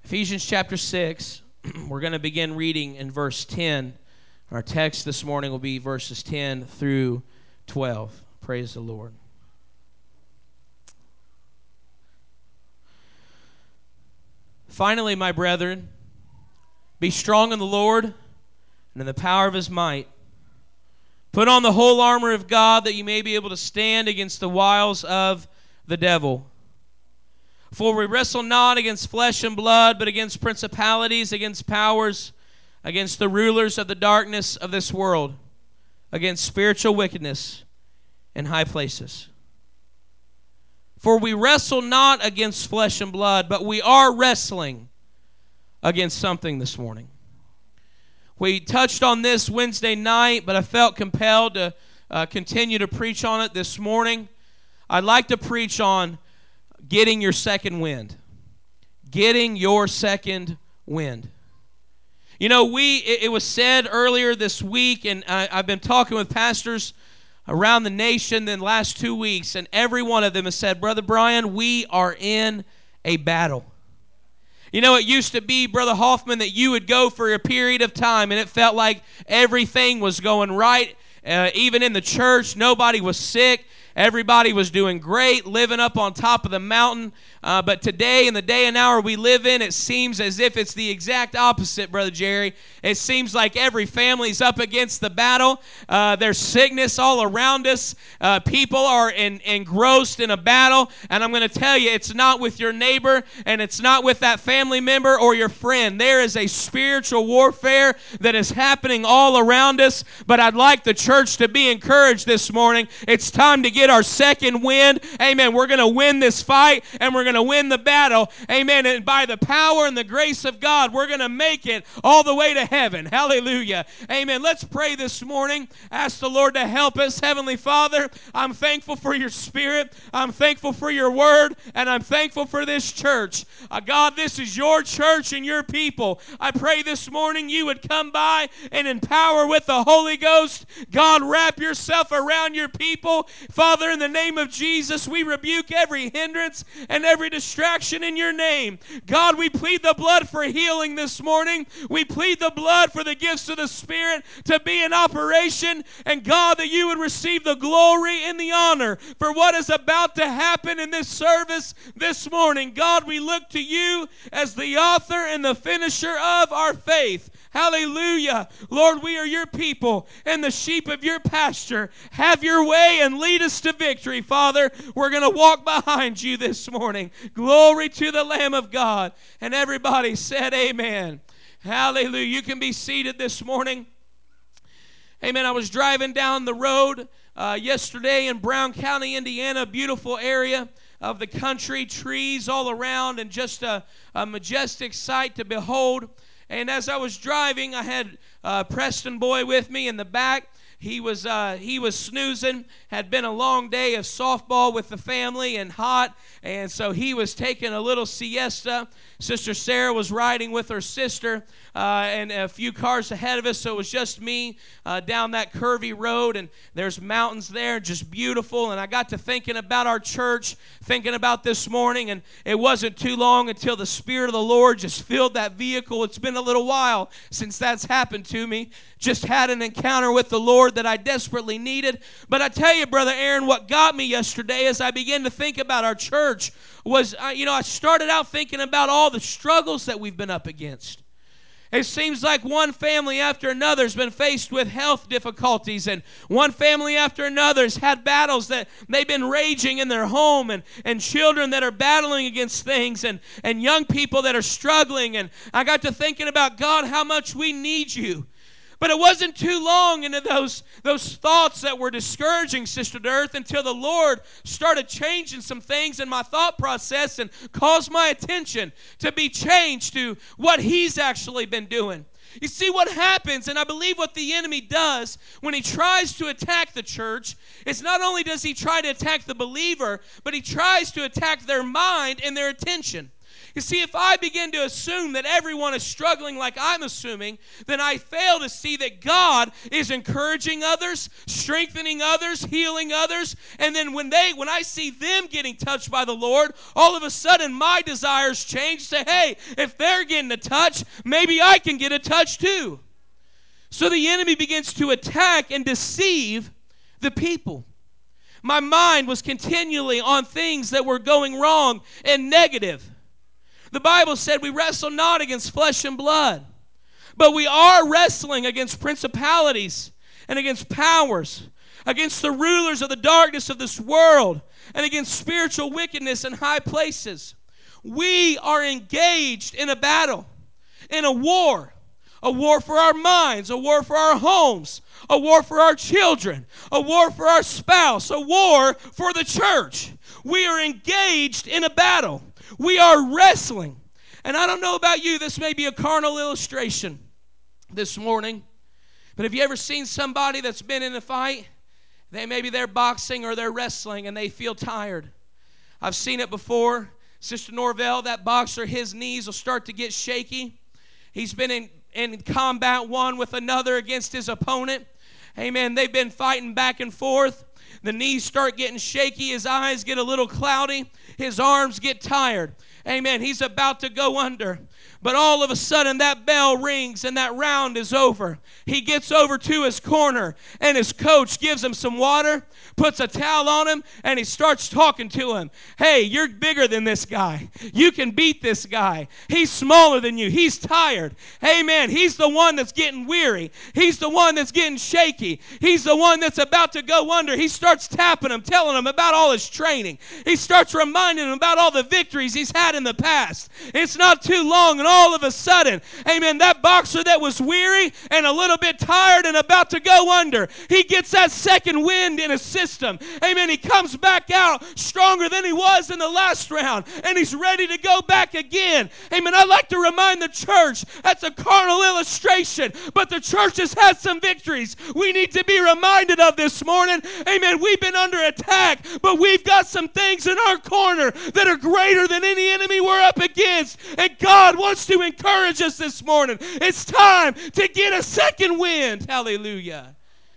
Ephesians chapter 6, we're going to begin reading in verse 10. Our text this morning will be verses 10 through 12. Praise the Lord. Finally, my brethren, be strong in the Lord and in the power of His might. Put on the whole armor of God that you may be able to stand against the wiles of the devil. For we wrestle not against flesh and blood, but against principalities, against powers, against the rulers of the darkness of this world, against spiritual wickedness in high places. For we wrestle not against flesh and blood, but we are wrestling against something this morning. We touched on this Wednesday night, but I felt compelled to continue to preach on it this morning. I'd like to preach on getting your second wind. Getting your second wind. You know, it was said earlier this week, and I've been talking with pastors around the nation the last 2 weeks, and every one of them has said, Brother Brian, we are in a battle. You know, it used to be, Brother Hoffman, that you would go for a period of time, and it felt like everything was going right. Even in the church, nobody was sick. Everybody was doing great, living up on top of the mountain. But today, in the day and hour we live in, it seems as if it's the exact opposite, Brother Jerry. It seems like every family's up against the battle. There's sickness all around us. People are engrossed in a battle. And I'm going to tell you, it's not with your neighbor, and it's not with that family member or your friend. There is a spiritual warfare that is happening all around us. But I'd like the church to be encouraged this morning. It's time to get our second wind. Amen. We're going to win this fight, and we're going to win the battle. Amen. And by the power and the grace of God, we're going to make it all the way to heaven. Hallelujah. Amen. Let's pray this morning. Ask the Lord to help us. Heavenly Father, I'm thankful for your Spirit. I'm thankful for your word, and I'm thankful for this church. God, this is your church and your people. I pray this morning you would come by and empower with the Holy Ghost. God, wrap yourself around your people. Father, in the name of Jesus, we rebuke every hindrance and every distraction in your name. God, we plead the blood for healing this morning. We plead the blood for the gifts of the Spirit to be in operation. And God, that you would receive the glory and the honor for what is about to happen in this service this morning. God, we look to you as the author and the finisher of our faith. Hallelujah. Lord, we are your people and the sheep of your pasture. Have your way and lead us to victory, Father. We're going to walk behind you this morning. Glory to the Lamb of God. And everybody said amen. Hallelujah. You can be seated this morning. Amen. I was driving down the road yesterday in Brown County, Indiana, beautiful area of the country, trees all around, and just a majestic sight to behold. And as I was driving, I had Preston Boy with me in the back. He was snoozing. Had been a long day of softball with the family and hot, and so he was taking a little siesta. Sister Sarah was riding with her sister, and a few cars ahead of us, so it was just me down that curvy road, and there's mountains there, just beautiful. And I got to thinking about our church, thinking about this morning, and it wasn't too long until the Spirit of the Lord just filled that vehicle. It's been a little while since that's happened to me. Just had an encounter with the Lord that I desperately needed. But I tell you, Brother Aaron, what got me yesterday as I began to think about our church was, I started out thinking about all the struggles that we've been up against. It seems like one family after another has been faced with health difficulties, and one family after another has had battles that they've been raging in their home, and children that are battling against things, and young people that are struggling. And I got to thinking about, God, how much we need you. But it wasn't too long into those thoughts that were discouraging, Sister Earth, until the Lord started changing some things in my thought process and caused my attention to be changed to what He's actually been doing. You see what happens, and I believe what the enemy does when he tries to attack the church is not only does he try to attack the believer, but he tries to attack their mind and their attention. You see, if I begin to assume that everyone is struggling like I'm assuming, then I fail to see that God is encouraging others, strengthening others, healing others, and then when I see them getting touched by the Lord, all of a sudden my desires change. Say, hey, if they're getting a touch, maybe I can get a touch too. So the enemy begins to attack and deceive the people. My mind was continually on things that were going wrong and negative. The Bible said we wrestle not against flesh and blood, but we are wrestling against principalities and against powers, against the rulers of the darkness of this world, and against spiritual wickedness in high places. We are engaged in a battle, in a war for our minds, a war for our homes, a war for our children, a war for our spouse, a war for the church. We are engaged in a battle. We are wrestling. And I don't know about you, this may be a carnal illustration this morning, but have you ever seen somebody that's been in a fight? Maybe they're boxing or they're wrestling and they feel tired. I've seen it before. Sister Norvell, that boxer, his knees will start to get shaky. He's been in combat one with another against his opponent. Amen. They've been fighting back and forth. The knees start getting shaky. His eyes get a little cloudy. His arms get tired. Amen. He's about to go under. But all of a sudden that bell rings and that round is over. He gets over to his corner and his coach gives him some water, puts a towel on him, and he starts talking to him. Hey, you're bigger than this guy. You can beat this guy. He's smaller than you. He's tired. Amen. He's the one that's getting weary. He's the one that's getting shaky. He's the one that's about to go under. He starts tapping him, telling him about all his training. He starts reminding him about all the victories he's had in the past. It's not too long, and all of a sudden, amen, that boxer that was weary and a little bit tired and about to go under, he gets that second wind in his system. Amen. He comes back out stronger than he was in the last round, and he's ready to go back again. Amen. I like to remind the church that's a carnal illustration, but the church has had some victories we need to be reminded of this morning. Amen. We've been under attack, but we've got some things in our corner that are greater than any enemy we're up against, and God wants to encourage us this morning. It's time to get a second wind. Hallelujah.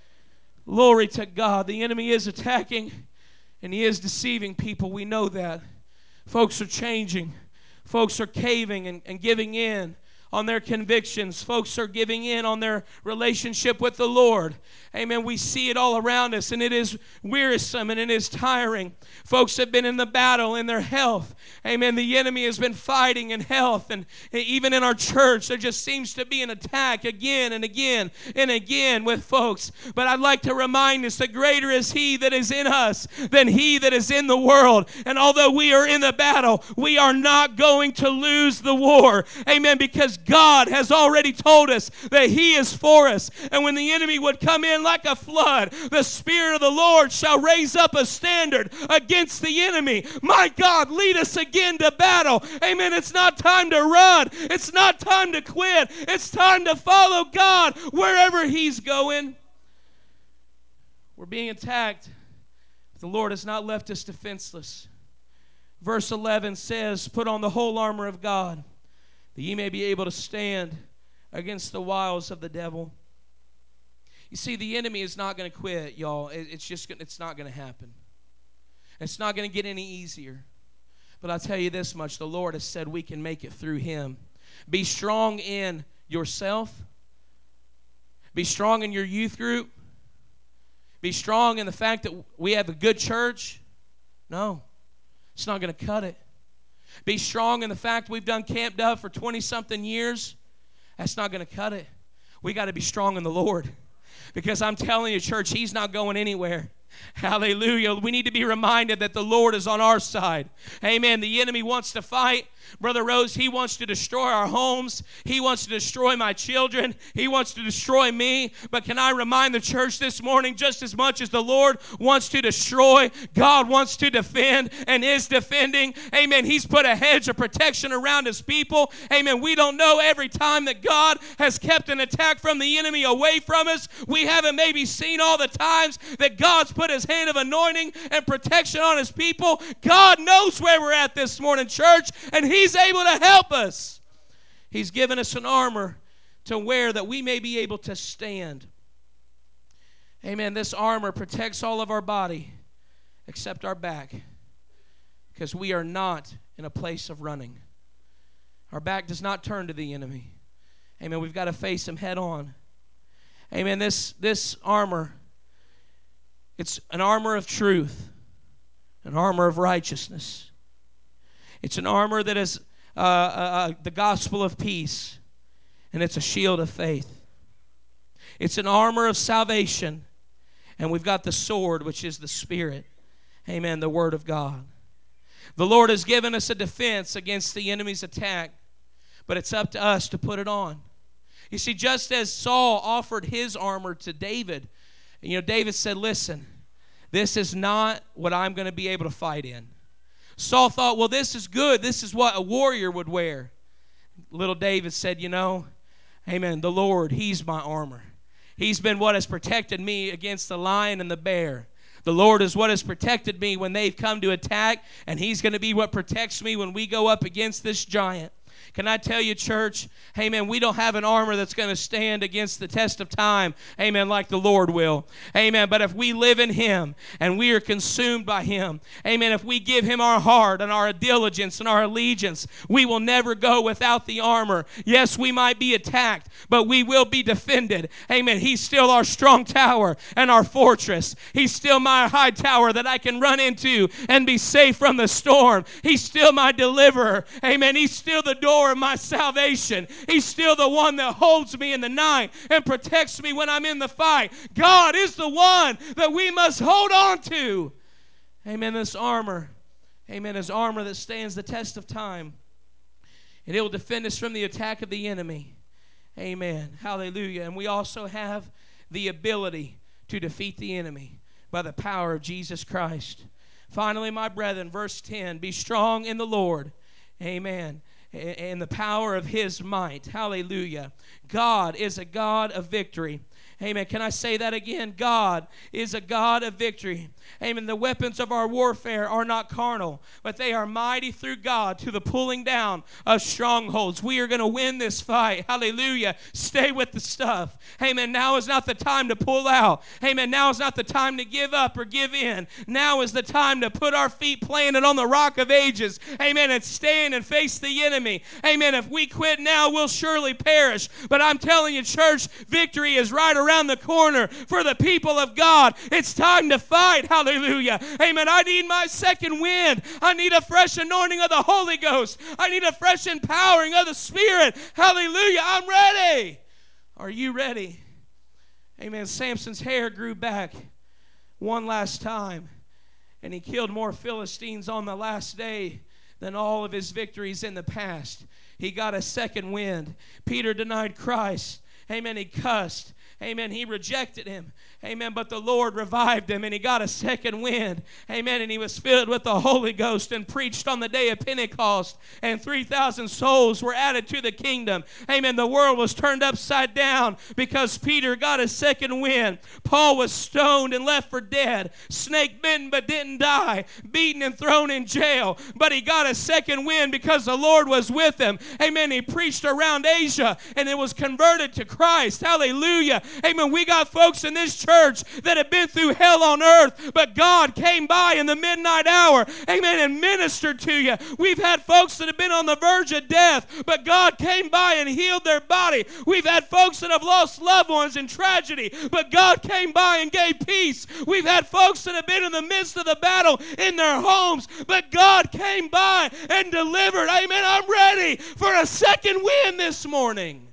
Glory to God. The enemy is attacking and he is deceiving people. We know that. Folks are changing. Folks are caving and giving in on their convictions. Folks are giving in on their relationship with the Lord. Amen. We see it all around us, and it is wearisome and it is tiring. Folks have been in the battle in their health. Amen. The enemy has been fighting in health, and even in our church, there just seems to be an attack again and again and again with folks. But I'd like to remind us that greater is He that is in us than he that is in the world. And although we are in the battle, we are not going to lose the war. Amen. Because God has already told us that He is for us. And when the enemy would come in like a flood, the Spirit of the Lord shall raise up a standard against the enemy. My God, lead us again to battle. Amen. It's not time to run. It's not time to quit. It's time to follow God wherever He's going. We're being attacked. The Lord has not left us defenseless. Verse 11 says, put on the whole armor of God, that ye may be able to stand against the wiles of the devil. You see, the enemy is not going to quit, y'all. It's not going to happen. It's not going to get any easier. But I'll tell you this much, the Lord has said we can make it through Him. Be strong in yourself. Be strong in your youth group. Be strong in the fact that we have a good church. No, it's not going to cut it. Be strong in the fact we've done Camp Dove for 20-something years. That's not going to cut it. We got to be strong in the Lord. Because I'm telling you, church, He's not going anywhere. Hallelujah. We need to be reminded that the Lord is on our side. Amen. The enemy wants to fight. Brother Rose, he wants to destroy our homes. He wants to destroy my children. He wants to destroy me. But can I remind the church this morning, just as much as the Lord wants to destroy, God wants to defend and is defending. Amen. He's put a hedge of protection around His people. Amen. We don't know every time that God has kept an attack from the enemy away from us. We haven't maybe seen all the times that God's put His hand of anointing and protection on His people. God knows where we're at this morning, church, and He's able to help us. He's given us an armor to wear that we may be able to stand. Amen. This armor protects all of our body except our back, because we are not in a place of running. Our back does not turn to the enemy. Amen. We've got to face him head on. Amen. This armor, it's an armor of truth, an armor of righteousness. It's an armor that is the gospel of peace, and it's a shield of faith. It's an armor of salvation, and we've got the sword, which is the Spirit. Amen, the Word of God. The Lord has given us a defense against the enemy's attack, but it's up to us to put it on. You see, just as Saul offered his armor to David, David said, listen, this is not what I'm going to be able to fight in. Saul thought, well, this is good. This is what a warrior would wear. Little David said, amen, the Lord, He's my armor. He's been what has protected me against the lion and the bear. The Lord is what has protected me when they've come to attack, and He's going to be what protects me when we go up against this giant. Can I tell you, church, amen, we don't have an armor that's going to stand against the test of time, amen, like the Lord will. Amen, but if we live in Him and we are consumed by Him, amen, if we give Him our heart and our diligence and our allegiance, we will never go without the armor. Yes, we might be attacked, but we will be defended. Amen, He's still our strong tower and our fortress. He's still my high tower that I can run into and be safe from the storm. He's still my deliverer. Amen, He's still the door of my salvation. He's still the one that holds me in the night and protects me when I'm in the fight. God is the one that we must hold on to. Amen. This armor, amen, is armor that stands the test of time, and it will defend us from the attack of the enemy. Amen. Hallelujah. And we also have the ability to defeat the enemy by the power of Jesus Christ. Finally, my brethren, verse 10, be strong in the Lord. Amen. And the power of His might. Hallelujah. God is a God of victory. Amen. Can I say that again? God is a God of victory. Amen. The weapons of our warfare are not carnal, but they are mighty through God to the pulling down of strongholds. We are going to win this fight. Hallelujah. Stay with the stuff. Amen. Now is not the time to pull out. Amen. Now is not the time to give up or give in. Now is the time to put our feet planted on the rock of ages. Amen. And stand and face the enemy. Amen. If we quit now, we'll surely perish. But I'm telling you, church, victory is right around the corner for the people of God. It's time to fight. Hallelujah. Amen. I need my second wind. I need a fresh anointing of the Holy Ghost. I need a fresh empowering of the Spirit. Hallelujah. I'm ready. Are you ready? Amen. Samson's hair grew back one last time, and he killed more Philistines on the last day than all of his victories in the past. He got a second wind. Peter denied Christ. Amen. He cussed. Amen. He rejected Him. Amen. But the Lord revived him, and he got a second wind. Amen. And he was filled with the Holy Ghost and preached on the day of Pentecost, and 3,000 souls were added to the kingdom. Amen. The world was turned upside down because Peter got a second wind. Paul was stoned and left for dead. Snake bitten but didn't die. Beaten and thrown in jail. But he got a second wind because the Lord was with him. Amen. He preached around Asia, and it was converted to Christ. Hallelujah. Amen. We got folks in this church that have been through hell on earth, but God came by in the midnight hour, amen, and ministered to you. We've had folks that have been on the verge of death, but God came by and healed their body. We've had folks that have lost loved ones in tragedy, but God came by and gave peace. We've had folks that have been in the midst of the battle in their homes, but God came by and delivered. Amen. I'm ready for a second wind this morning.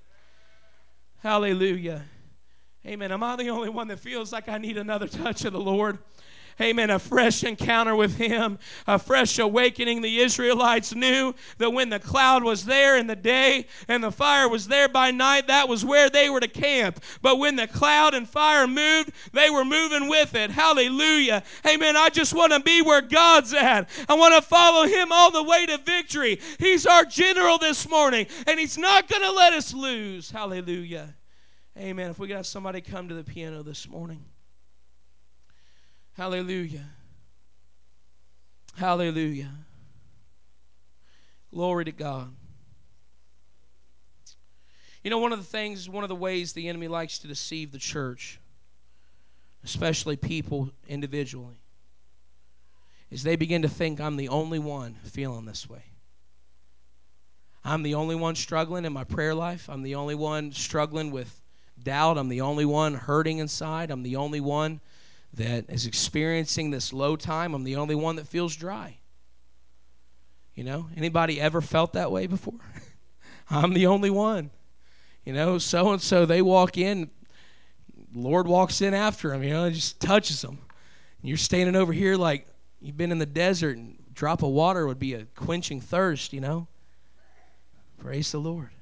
Hallelujah. Amen. Am I the only one that feels like I need another touch of the Lord? Amen. A fresh encounter with Him, a fresh awakening. The Israelites knew that when the cloud was there in the day and the fire was there by night, that was where they were to camp. But when the cloud and fire moved, they were moving with it. Hallelujah. Amen. I just want to be where God's at. I want to follow Him all the way to victory. He's our general this morning, and He's not going to let us lose. Hallelujah. Amen. If we could have somebody come to the piano this morning. Hallelujah. Hallelujah. Glory to God. You know, one of the ways the enemy likes to deceive the church, especially people individually, is they begin to think I'm the only one feeling this way. I'm the only one struggling in my prayer life. I'm the only one struggling with doubt. I'm the only one hurting inside. I'm the only one that is experiencing this low time. I'm the only one that feels dry. You know, anybody ever felt that way before? I'm the only one. You know, so-and-so, they walk in, Lord walks in after them, you know, and just touches them. And you're standing over here like you've been in the desert, and a drop of water would be a quenching thirst, you know. Praise the Lord.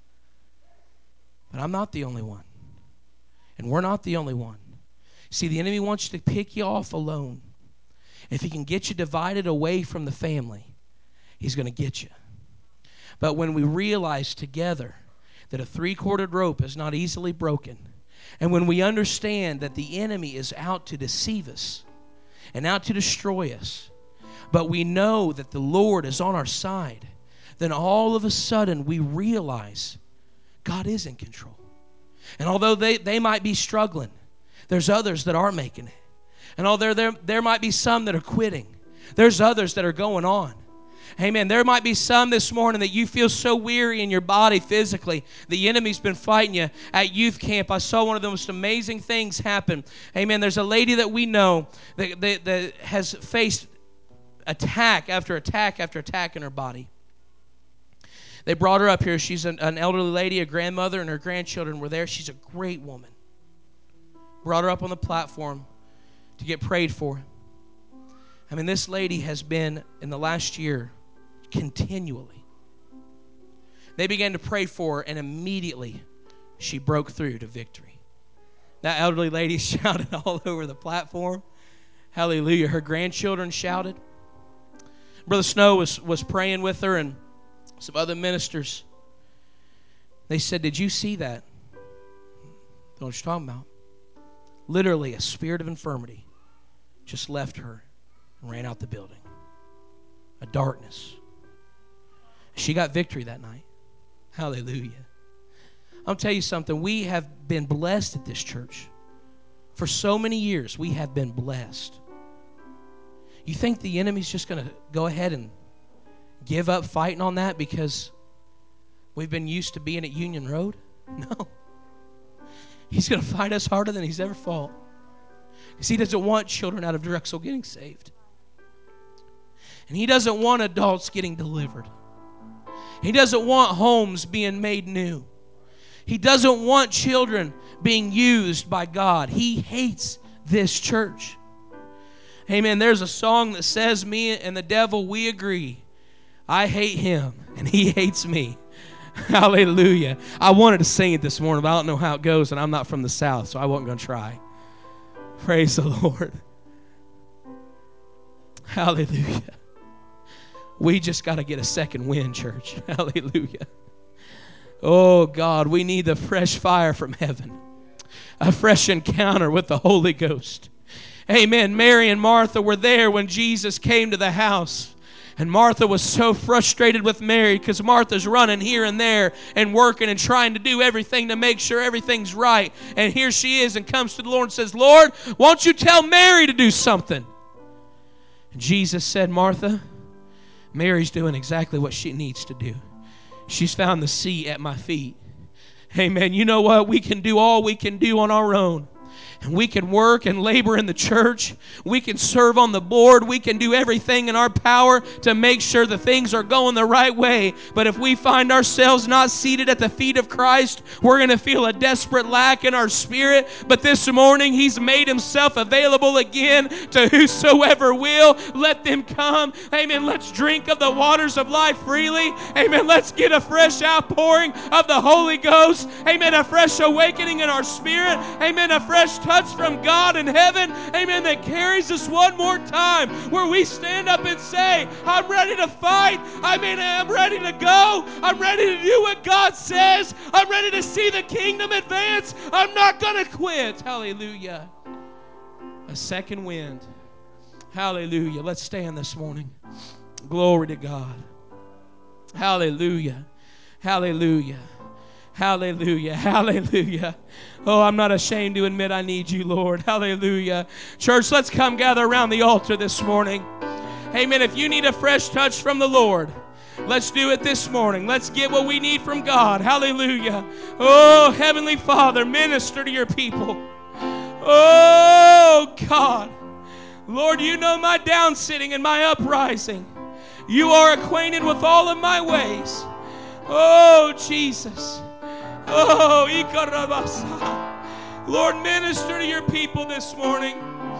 But I'm not the only one. And we're not the only one. See, the enemy wants to pick you off alone. If he can get you divided away from the family, he's going to get you. But when we realize together that a three-corded rope is not easily broken, and when we understand that the enemy is out to deceive us and out to destroy us, but we know that the Lord is on our side, then all of a sudden we realize God is in control. And although they might be struggling, there's others that are making it. And although there might be some that are quitting, there's others that are going on. Amen. There might be some this morning that you feel so weary in your body physically. The enemy's been fighting you at youth camp. I saw one of the most amazing things happen. Amen. There's a lady that we know that has faced attack after attack after attack in her body. They brought her up here. She's an elderly lady, a grandmother, and her grandchildren were there. She's a great woman. Brought her up on the platform to get prayed for. I mean, this lady has been, in the last year, continually. They began to pray for her, and immediately she broke through to victory. That elderly lady shouted all over the platform. Hallelujah. Her grandchildren shouted. Brother Snow was praying with her, and some other ministers. They said, "Did you see that?" What you're talking about? Literally, a spirit of infirmity just left her and ran out the building. A darkness. She got victory that night. Hallelujah. I'll tell you something. We have been blessed at this church. For so many years, we have been blessed. You think the enemy's just going to go ahead and give up fighting on that because we've been used to being at Union Road? No. He's going to fight us harder than he's ever fought. Because he doesn't want children out of Drexel getting saved. And he doesn't want adults getting delivered. He doesn't want homes being made new. He doesn't want children being used by God. He hates this church. Amen. There's a song that says, "Me and the devil, we agree. I hate him, and he hates me." Hallelujah. I wanted to sing it this morning, but I don't know how it goes, and I'm not from the South, so I wasn't going to try. Praise the Lord. Hallelujah. We just got to get a second wind, church. Hallelujah. Oh, God, we need the fresh fire from heaven. A fresh encounter with the Holy Ghost. Amen. Mary and Martha were there when Jesus came to the house. And Martha was so frustrated with Mary because Martha's running here and there and working and trying to do everything to make sure everything's right. And here she is and comes to the Lord and says, "Lord, won't you tell Mary to do something?" And Jesus said, "Martha, Mary's doing exactly what she needs to do. She's found the seat at my feet." Amen. You know what? We can do all we can do on our own. And we can work and labor in the church. We can serve on the board. We can do everything in our power to make sure the things are going the right way. But if we find ourselves not seated at the feet of Christ, we're going to feel a desperate lack in our spirit. But this morning, He's made Himself available again to whosoever will. Let them come. Amen. Let's drink of the waters of life freely. Amen. Let's get a fresh outpouring of the Holy Ghost. Amen. A fresh awakening in our spirit. Amen. A fresh touch from God in heaven, amen, that carries us one more time, where we stand up and say, "I'm ready to fight. I'm ready to go. I'm ready to do what God says. I'm ready to see the kingdom advance. I'm not going to quit." Hallelujah. A second wind. Hallelujah. Let's stand this morning. Glory to God. Hallelujah. Hallelujah. Hallelujah. Hallelujah. Oh, I'm not ashamed to admit I need you, Lord. Hallelujah. Church, let's come gather around the altar this morning. Amen. If you need a fresh touch from the Lord, let's do it this morning. Let's get what we need from God. Hallelujah. Oh, Heavenly Father, minister to your people. Oh, God. Lord, you know my downsitting and my uprising. You are acquainted with all of my ways. Oh, Jesus. Oh, Ikarabasa. Lord, minister to your people this morning.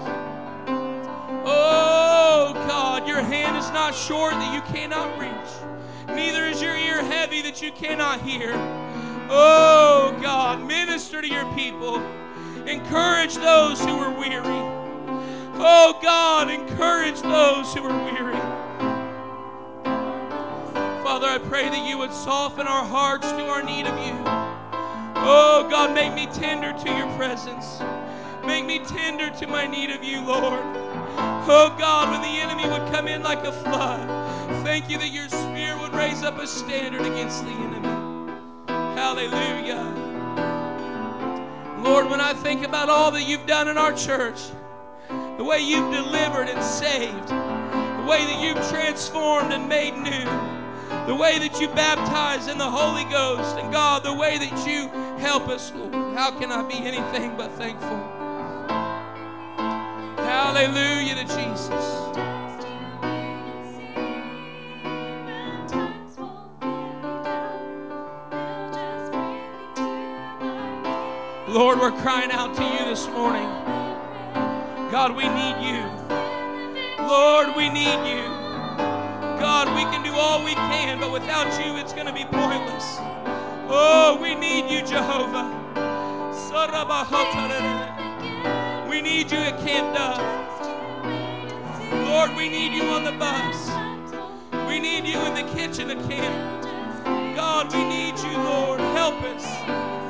Oh, God, your hand is not short that you cannot reach. Neither is your ear heavy that you cannot hear. Oh, God, minister to your people. Encourage those who are weary. Oh, God, encourage those who are weary. Father, I pray that you would soften our hearts to our need of you. Oh, God, make me tender to your presence. Make me tender to my need of you, Lord. Oh, God, when the enemy would come in like a flood, thank you that your Spirit would raise up a standard against the enemy. Hallelujah. Lord, when I think about all that you've done in our church, the way you've delivered and saved, the way that you've transformed and made new, the way that you baptize in the Holy Ghost, and God, the way that you help us, Lord, how can I be anything but thankful? Hallelujah to Jesus. Lord, we're crying out to you this morning. God, we need you. Lord, we need you. God, we can do all we can, but without you, it's going to be pointless. Oh, we need you, Jehovah. We need you at Camp Dove. Lord, we need you on the bus. We need you in the kitchen at camp. God, we need you, Lord. Help us.